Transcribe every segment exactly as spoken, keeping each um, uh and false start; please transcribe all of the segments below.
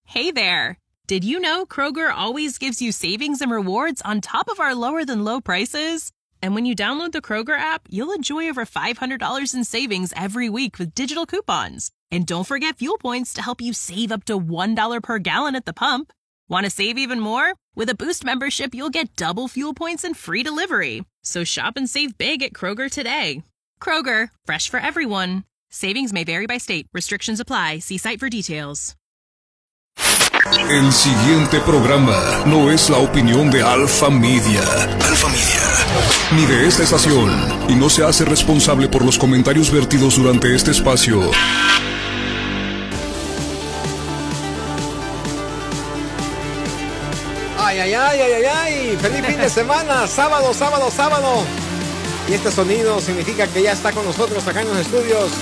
Hey there! Did you know Kroger always gives you savings and rewards on top of our lower-than-low prices? And when you download the Kroger app, you'll enjoy over five hundred dollars in savings every week with digital coupons. And don't forget fuel points to help you save up to one dollar per gallon at the pump. Want to save even more? With a Boost membership, you'll get double fuel points and free delivery. So shop and save big at Kroger today. Kroger, fresh for everyone. Savings may vary by state. Restrictions apply. See site for details. El siguiente programa no es la opinión de Alpha Media. Alpha Media. Ni de esta estación. Y no se hace responsable por los comentarios vertidos durante este espacio. Ay, ay, ay, ay, ay, ay. Feliz fin de semana. Sábado, sábado, sábado. Y este sonido significa que ya está con nosotros acá en los estudios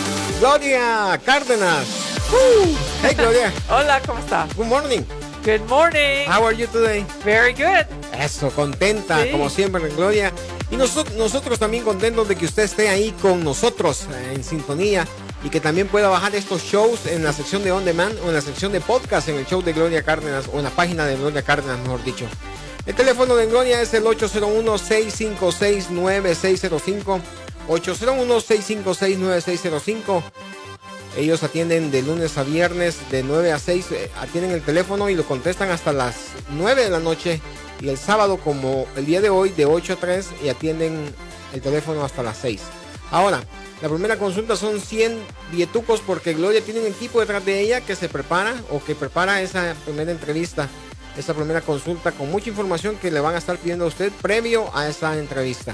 Gloria Cárdenas. Woo. Hey, Gloria. Hola, ¿cómo está? Good morning. Good morning. How are you today? Very good. Eso, contenta, sí. Como siempre, Gloria. Y nosotros, nosotros también contentos de que usted esté ahí con nosotros eh, en sintonía y que también pueda bajar estos shows en la sección de On Demand o en la sección de podcast en el show de Gloria Cárdenas o en la página de Gloria Cárdenas, mejor dicho. El teléfono de Gloria es el ocho cero uno, seis cinco seis, nueve seis cero cinco. ocho cero uno, seis cinco seis, nueve seis cero cinco. Ellos atienden de lunes a viernes de nueve a seis, eh, atienden el teléfono y lo contestan hasta las nueve de la noche. Y el sábado, como el día de hoy, de ocho a tres, y atienden el teléfono hasta las seis. Ahora, la primera consulta son cien billetucos porque Gloria tiene un equipo detrás de ella que se prepara o que prepara esa primera entrevista, esa primera consulta con mucha información que le van a estar pidiendo a usted previo a esa entrevista.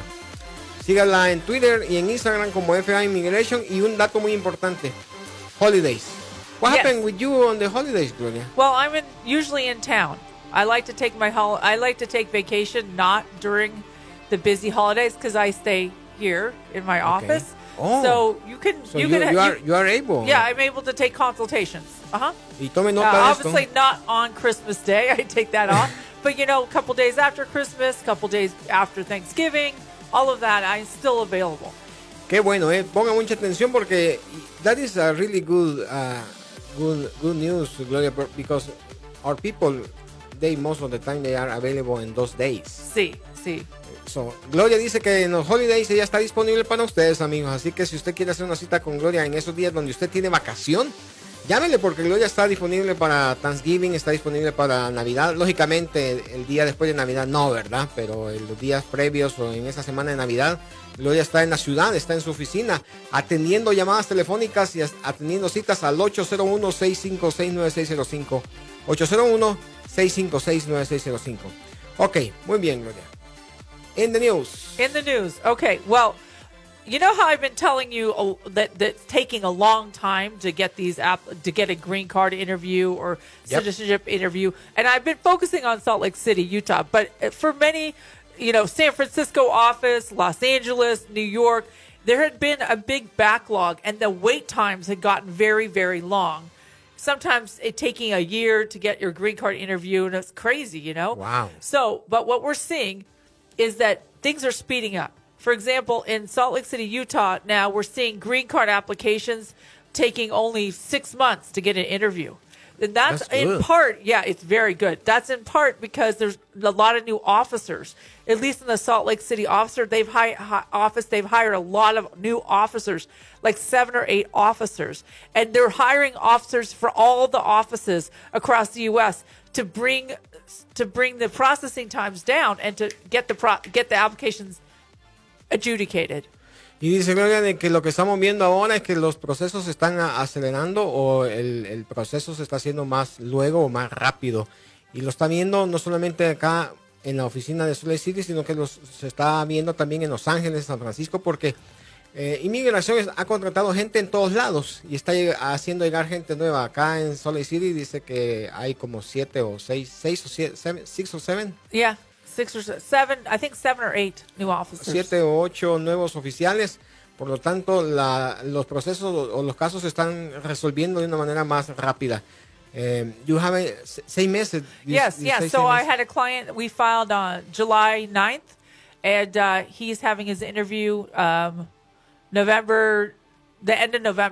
Sígala en Twitter y en Instagram como F A Immigration. Y un dato muy importante, holidays. What yes. happened with you on the holidays, Gloria? Well, I'm in, usually in town. I like to take my hol- I like to take vacation not during the busy holidays because I stay here in my okay. office. Oh. So you can so you, you, can you are you, you are able. Yeah, I'm able to take consultations. Uh-huh. Y tome nota uh, de obviously esto. Not on Christmas Day. I take that off. But you know, a couple days after Christmas, a couple days after Thanksgiving, all of that, I'm still available. Qué bueno, eh. Ponga mucha atención porque that is a really good uh, good good news, Gloria, because our people, they most of the time they are available in those days. Sí, sí. So, Gloria dice que en los holidays ella está disponible para ustedes, amigos. Así que si usted quiere hacer una cita con Gloria en esos días donde usted tiene vacación, llámele porque Gloria está disponible para Thanksgiving, está disponible para Navidad. Lógicamente el día después de Navidad no, ¿verdad? Pero en los días previos o en esa semana de Navidad, Gloria está en la ciudad, está en su oficina, atendiendo llamadas telefónicas y atendiendo citas al ocho cero uno, seis cinco seis, nueve seis cero cinco. ocho cero uno, seis cinco seis, nueve seis cero cinco. Ok, muy bien, Gloria. In the news. In the news. Okay, well, you know how I've been telling you uh, that that's taking a long time to get these app to get a green card interview or Yep. citizenship interview, and I've been focusing on Salt Lake City, Utah, but for many, you know, San Francisco office, Los Angeles, New York, there had been a big backlog, and the wait times had gotten very, very long. Sometimes it taking a year to get your green card interview, and it's crazy, you know. Wow. So, but what we're seeing is that things are speeding up. For example, in Salt Lake City, Utah, now we're seeing green card applications taking only six months to get an interview. And that's, That's in good. part, yeah, it's very good. That's in part because there's a lot of new officers. At least in the Salt Lake City officer, they've hi- hi- office, they've hired a lot of new officers, like seven or eight officers. And they're hiring officers for all the offices across the U S to bring to bring the processing times down and to get the pro- get the applications adjudicated. Y dice Gloria de que lo que estamos viendo ahora es que los procesos se están a- acelerando o el, el proceso se está haciendo más luego o más rápido. Y lo está viendo no solamente acá en la oficina de Salt Lake City, sino que los, se está viendo también en Los Ángeles, San Francisco, porque eh, Inmigración ha contratado gente en todos lados y está lleg- haciendo llegar gente nueva. Acá en Salt Lake City dice que hay como siete o seis, seis o siete, seven, six o seven. Yeah, six or seven, I think seven or eight new officers. Siete o ocho nuevos oficiales. Por lo tanto, la, los procesos o, o los casos se están resolviendo de una manera más rápida. Um, you have a, seis meses. You, Yes, you yes. say So seis I meses. had a client, we filed on July ninth, and uh, he's having his interview um, November, the end of November.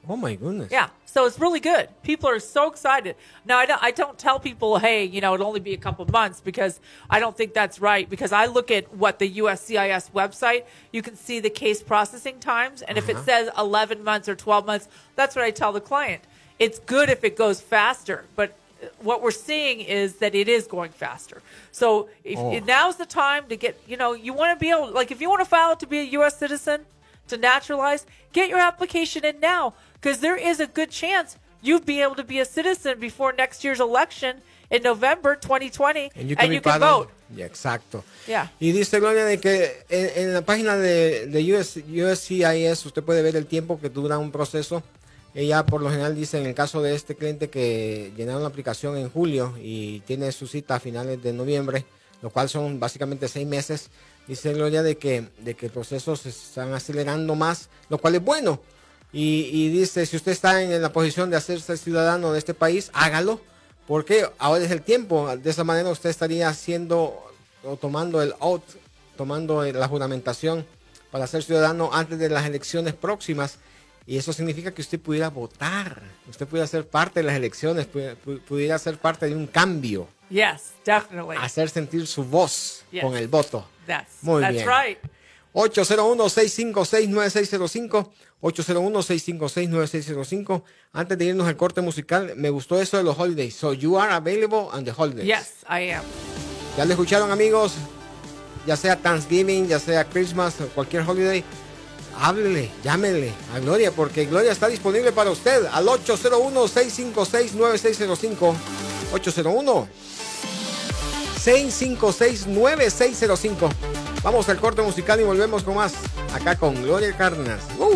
Oh my goodness. Yeah, so it's really good. People are so excited. Now, I don't, I don't tell people, hey, you know, it'll only be a couple months, because I don't think that's right. Because I look at what the U S C I S website, you can see the case processing times. And uh-huh. if it says eleven months or twelve months, that's what I tell the client. It's good if it goes faster, but what we're seeing is that it is going faster. So if, oh. if now's the time to get, you know, you want to be able, like if you want to file to be a U S citizen, to naturalize, get your application in now, because there is a good chance you'd be able to be a citizen before next year's election in November twenty twenty, and you can, and you can vote. Yeah, exacto. Yeah. Y dice Gloria de que en, en la página de, de U S, U S C I S usted puede ver el tiempo que dura un proceso. Ella por lo general dice, en el caso de este cliente, que llenaron la aplicación en julio y tiene su cita a finales de noviembre, lo cual son básicamente seis meses. Dice Gloria de que, de que procesos se están acelerando más, lo cual es bueno. Y, y dice, si usted está en la posición de hacerse ciudadano de este país, hágalo, porque ahora es el tiempo. De esa manera usted estaría haciendo o tomando el oath, tomando la juramentación para ser ciudadano antes de las elecciones próximas. Y eso significa que usted pudiera votar, usted pudiera ser parte de las elecciones, pudiera ser parte de un cambio. Yes, definitely. Hacer sentir su voz yes. con el voto. That's, Muy that's bien. right. ocho cero uno, seis cinco seis, nueve seis cero cinco, ocho cero uno, seis cinco seis, nueve seis cero cinco. Antes de irnos al corte musical, me gustó eso de los holidays. So you are available on the holidays. Yes, I am. Ya lo escucharon, amigos. Ya sea Thanksgiving, ya sea Christmas o cualquier holiday, háblele, llámele a Gloria, porque Gloria está disponible para usted al ocho cero uno, seis cinco seis, nueve seis cero cinco. ocho cero uno, seis cinco seis, nueve seis cero cinco. Vamos al corte musical y volvemos con más acá con Gloria Cárdenas. ¡Uh!